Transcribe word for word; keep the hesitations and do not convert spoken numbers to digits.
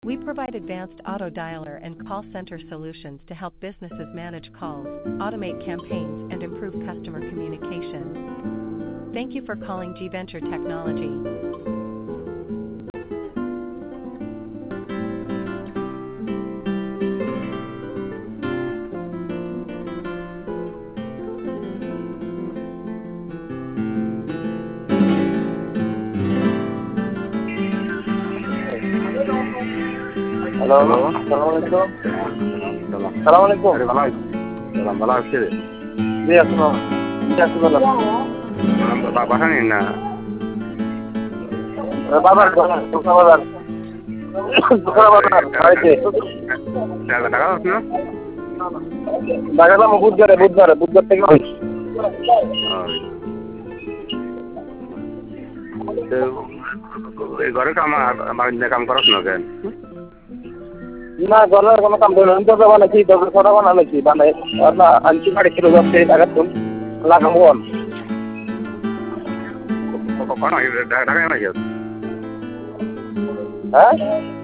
We provide advanced auto dialer and call center solutions to help businesses manage calls, automate campaigns, and improve customer communication. Thank you for calling G-Venture Technology. Hello, আসসালামু আলাইকুম। আসসালামু আলাইকুম। আরে ভালো আছি। সালাম ভালো আছি রে। জি আসসালাম। জি আসসালাম। বা- বাসা নেই না বাবার বাবার বাবার বাবার বাড়িতে টাকা টাকা আছে না? দেখালাম বুধবারে বুধবারে বুধবার থেকে ওই। তো এই ঘরে কাম বাড়িতে কাম করছ না কেন? না ঘরের কোনো কাম করলাম তো বানাচ্ছি দশ ছটা বানাচ্ছি বানাই না আনছি বাড়ি ছিল যাচ্ছে লাগাতুন লাগাবো কখন ঢাকা ঢাকায় না গেছ? হ্যাঁ